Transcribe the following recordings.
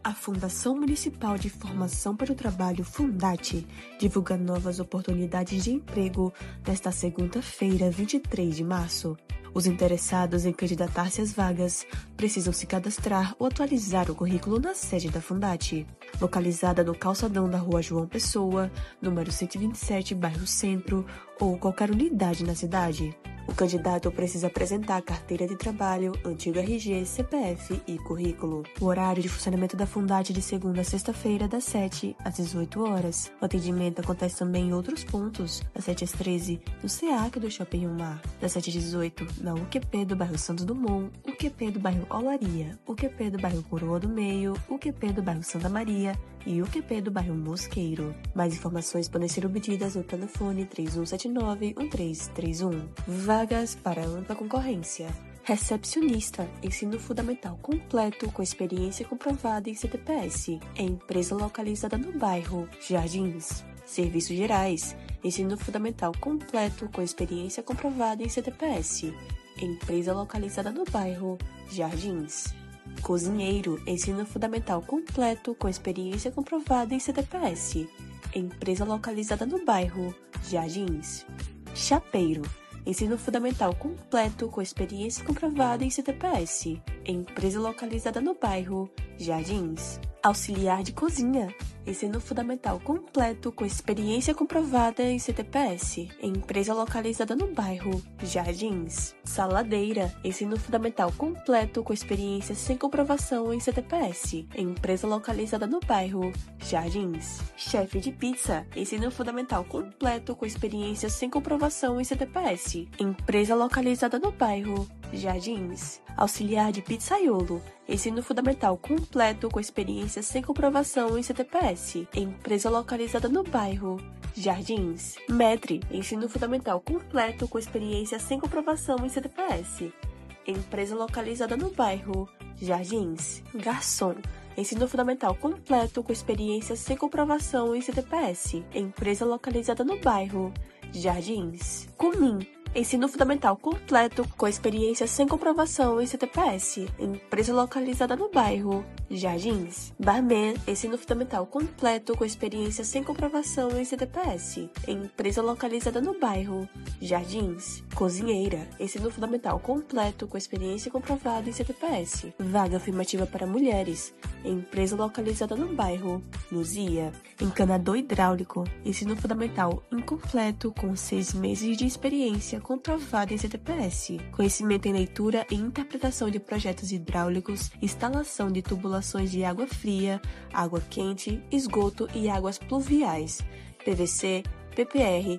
A Fundação Municipal de Formação para o Trabalho, Fundate, divulga novas oportunidades de emprego nesta segunda-feira, 23 de março. Os interessados em candidatar-se às vagas precisam se cadastrar ou atualizar o currículo na sede da Fundate, localizada no calçadão da Rua João Pessoa, número 127, bairro Centro, ou qualquer unidade na cidade. O candidato precisa apresentar a carteira de trabalho, antigo RG, CPF e currículo. O horário de funcionamento da Fundate é de segunda a sexta-feira, das 7 às 18 horas. O atendimento acontece também em outros pontos, das 7 às 13, no SEAC do Shopping Rio Mar, das 7 às 18, na UQP do bairro Santos Dumont, UQP do bairro Olaria, UQP do bairro Coroa do Meio, UQP do bairro Santa Maria e UQP do bairro Mosqueiro. Mais informações podem ser obtidas no telefone 3179-1331. Vagas para ampla concorrência. Recepcionista, ensino fundamental completo com experiência comprovada em CTPS. Empresa localizada no bairro Jardins. Serviços gerais, ensino fundamental completo com experiência comprovada em CTPS. Empresa localizada no bairro Jardins. Cozinheiro, ensino fundamental completo com experiência comprovada em CTPS. Empresa localizada no bairro Jardins. Chapeiro, ensino fundamental completo com experiência comprovada em CTPS. Empresa localizada no bairro Jardins. Auxiliar de cozinha, ensino fundamental completo com experiência comprovada em CTPS. Empresa localizada no bairro Jardins. Saladeira, ensino fundamental completo com experiência sem comprovação em CTPS. Empresa localizada no bairro Jardins. Chefe de pizza, ensino fundamental completo com experiência sem comprovação em CTPS. Empresa localizada no bairro Jardins. Auxiliar de pizzaiolo, ensino fundamental completo com experiência sem comprovação em CTPS. Empresa localizada no bairro Jardins. Maître, ensino fundamental completo com experiência sem comprovação em CTPS. Empresa localizada no bairro Jardins. Garçom, ensino fundamental completo com experiência sem comprovação em CTPS. Empresa localizada no bairro Jardins. Comim, ensino fundamental completo com experiência sem comprovação em CTPS. Empresa localizada no bairro Jardins. Barman, ensino fundamental completo com experiência sem comprovação em CTPS. Empresa localizada no bairro Jardins. Cozinheira, ensino fundamental completo com experiência comprovada em CTPS. Vaga afirmativa para mulheres. Empresa localizada no bairro Luzia. Encanador hidráulico, ensino fundamental incompleto com 6 meses de experiência comprovada em CTPS. Conhecimento em leitura e interpretação de projetos hidráulicos, instalação de tubulações de água fria, água quente, esgoto e águas pluviais, PVC, PPR,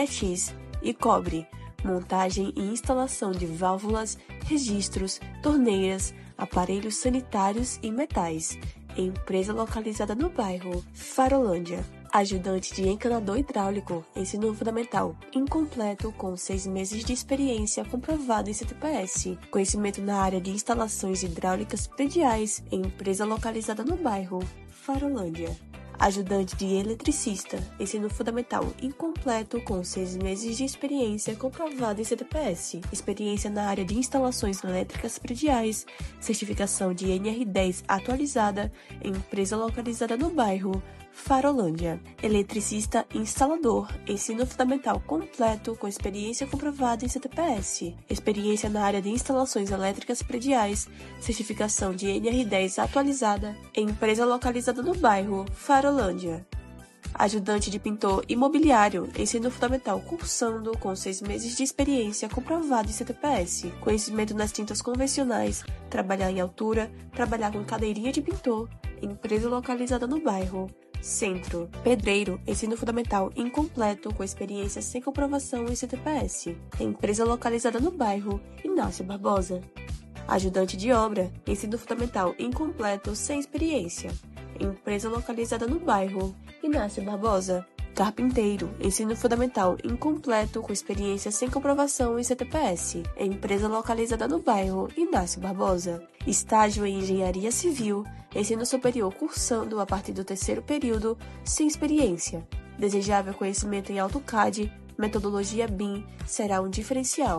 PX e cobre, montagem e instalação de válvulas, registros, torneiras, aparelhos sanitários e metais. Empresa localizada no bairro Farolândia. Ajudante de encanador hidráulico, ensino fundamental incompleto com 6 meses de experiência comprovada em CTPS. Conhecimento na área de instalações hidráulicas prediais, empresa localizada no bairro Farolândia. Ajudante de eletricista, ensino fundamental incompleto com 6 meses de experiência comprovada em CTPS. Experiência na área de instalações elétricas prediais, certificação de NR10 atualizada, empresa localizada no bairro Farolândia. Eletricista instalador, ensino fundamental completo com experiência comprovada em CTPS. Experiência na área de instalações elétricas prediais, certificação de NR10 atualizada, empresa localizada no bairro Farolândia. Ajudante de pintor imobiliário, ensino fundamental cursando com 6 meses de experiência comprovada em CTPS. Conhecimento nas tintas convencionais, trabalhar em altura, trabalhar com cadeirinha de pintor, empresa localizada no bairro Centro. Pedreiro, ensino fundamental incompleto com experiência sem comprovação em CTPS. Empresa localizada no bairro Inácio Barbosa. Ajudante de obra, ensino fundamental incompleto sem experiência. Empresa localizada no bairro Inácio Barbosa. Carpinteiro, ensino fundamental incompleto com experiência sem comprovação em CTPS. Empresa localizada no bairro Inácio Barbosa. Estágio em engenharia civil, ensino superior cursando a partir do 3º período, sem experiência. Desejável conhecimento em AutoCAD, metodologia BIM será um diferencial.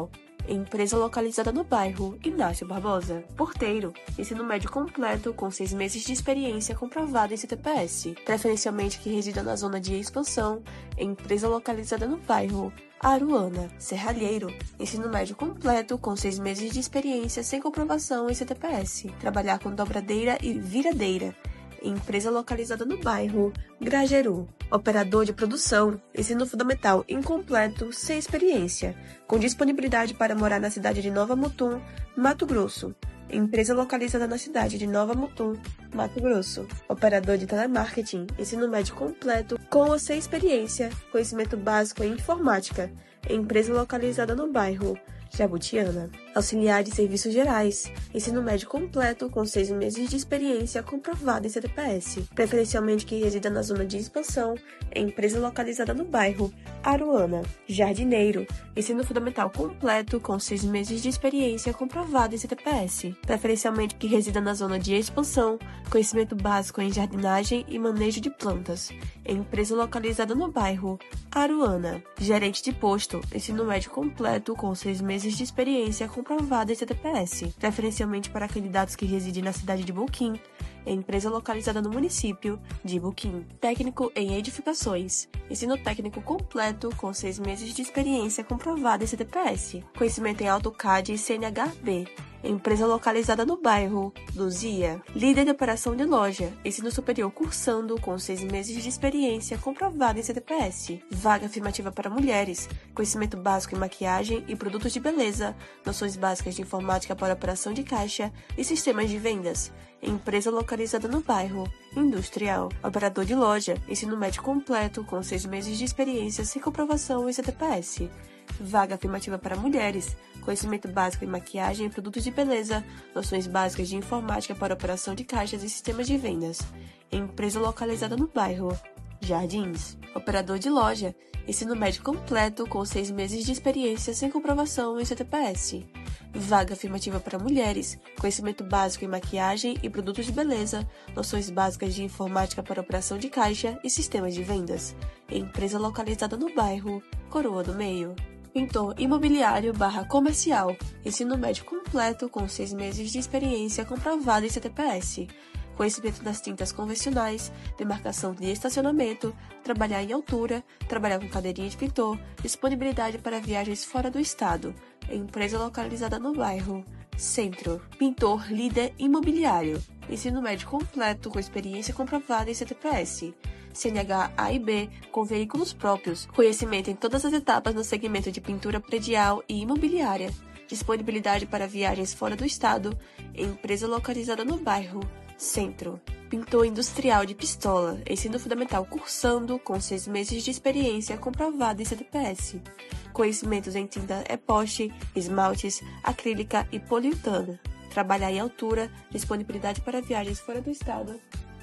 empresa localizada no bairro Inácio Barbosa. Porteiro, ensino médio completo com 6 meses de experiência comprovada em CTPS, preferencialmente que resida na zona de expansão, empresa localizada no bairro Aruana. Serralheiro, ensino médio completo com 6 meses de experiência sem comprovação em CTPS, trabalhar com dobradeira e viradeira, empresa localizada no bairro Grajeru. Operador de produção, ensino fundamental incompleto, sem experiência, com disponibilidade para morar na cidade de Nova Mutum, Mato Grosso. Empresa localizada na cidade de Nova Mutum, Mato Grosso. Operador de telemarketing, ensino médio completo, com ou sem experiência, conhecimento básico em informática. Empresa localizada no bairro Jabutiana. Auxiliar de serviços gerais, ensino médio completo com 6 meses de experiência comprovada em CTPS, preferencialmente que resida na zona de expansão, empresa localizada no bairro Aruana. Jardineiro, ensino fundamental completo com 6 meses de experiência comprovada em CTPS, preferencialmente que resida na zona de expansão, conhecimento básico em jardinagem e manejo de plantas, empresa localizada no bairro Aruana. Gerente de posto, ensino médio completo com 6 meses de experiência comprovada em CTPS, preferencialmente para candidatos que residem na cidade de Buquim, empresa localizada no município de Buquim. Técnico em edificações, ensino técnico completo com 6 meses de experiência comprovada em CTPS, conhecimento em AutoCAD e CNHB, empresa localizada no bairro Luzia. Líder de operação de loja, ensino superior cursando com 6 meses de experiência comprovada em CTPS. Vaga afirmativa para mulheres, conhecimento básico em maquiagem e produtos de beleza, noções básicas de informática para operação de caixa e sistemas de vendas. Empresa localizada no bairro Industrial. Operador de loja, ensino médio completo com 6 meses de experiência sem comprovação em CTPS. Vaga afirmativa para mulheres, conhecimento básico em maquiagem e produtos de beleza, noções básicas de informática para operação de caixas e sistemas de vendas. Empresa localizada no bairro Jardins. Operador de loja, ensino médio completo com 6 meses de experiência sem comprovação em CTPS. Vaga afirmativa para mulheres, conhecimento básico em maquiagem e produtos de beleza, noções básicas de informática para operação de caixa e sistemas de vendas. Empresa localizada no bairro Coroa do Meio. Pintor imobiliário / comercial, ensino médio completo com 6 meses de experiência comprovada em CTPS, conhecimento das tintas convencionais, demarcação de estacionamento, trabalhar em altura, trabalhar com cadeirinha de pintor, disponibilidade para viagens fora do estado, empresa localizada no bairro Centro. Pintor líder imobiliário, ensino médio completo com experiência comprovada em CTPS, CNH A e B com veículos próprios, conhecimento em todas as etapas no segmento de pintura predial e imobiliária, disponibilidade para viagens fora do estado, empresa localizada no bairro Centro. Pintor industrial de pistola, ensino fundamental cursando com 6 meses de experiência comprovada em CTPS, conhecimentos em tinta epoxi, esmaltes, acrílica e poliuretano, trabalhar em altura, disponibilidade para viagens fora do estado,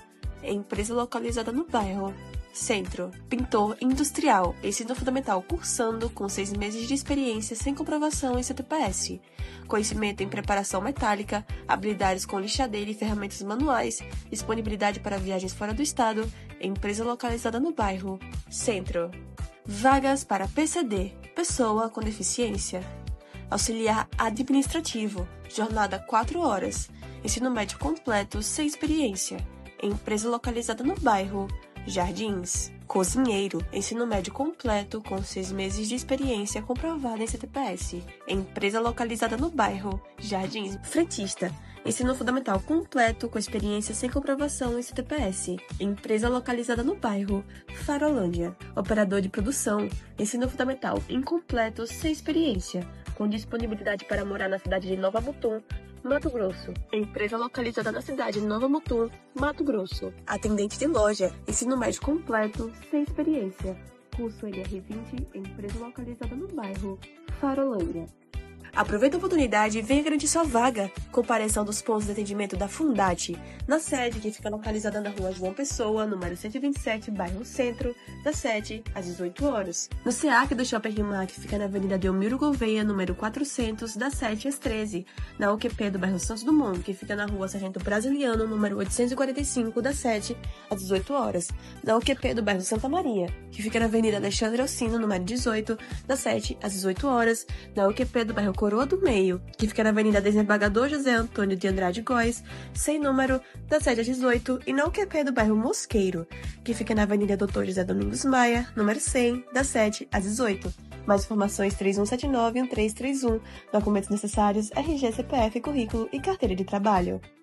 empresa localizada no bairro Centro. Pintor industrial, ensino fundamental cursando com 6 meses de experiência sem comprovação em CTPS, conhecimento em preparação metálica, habilidades com lixadeira e ferramentas manuais, disponibilidade para viagens fora do estado, empresa localizada no bairro Centro. Vagas para PCD, pessoa com deficiência. Auxiliar administrativo, jornada 4 horas, ensino médio completo sem experiência, empresa localizada no bairro Jardins. Cozinheiro, ensino médio completo com 6 meses de experiência comprovada em CTPS, empresa localizada no bairro Jardins. Frentista, ensino fundamental completo com experiência sem comprovação em CTPS, empresa localizada no bairro Farolândia. Operador de produção, ensino fundamental incompleto sem experiência, com disponibilidade para morar na cidade de Nova Mutum, Mato Grosso. Empresa localizada na cidade de Nova Mutum, Mato Grosso. Atendente de loja, ensino médio completo, sem experiência. Curso NR20, empresa localizada no bairro Farolândia. Aproveita a oportunidade e venha garantir sua vaga. Compareça a um dos pontos de atendimento da Fundati, na sede que fica localizada na rua João Pessoa, número 127, bairro Centro, das 7 às 18 horas. No SEAC do Shopping Rimar, que fica na Avenida Delmiro Gouveia, número 400, das 7 às 13. Na UQP do bairro Santos Dumont, que fica na rua Sargento Brasiliano, número 845, das 7 às 18 horas. Na UQP do bairro Santa Maria, que fica na Avenida Alexandre Alcino, número 18, das 7 às 18 horas. Na UQP do bairro Coroa do Meio, que fica na Avenida Desembargador José Antônio de Andrade Góes, sem número, das 7 às 18, e na UQP do bairro Mosqueiro, que fica na Avenida Dr. José Domingos Maia, número 100, das 7 às 18. Mais informações 3179-1331, documentos necessários, RG, CPF, currículo e carteira de trabalho.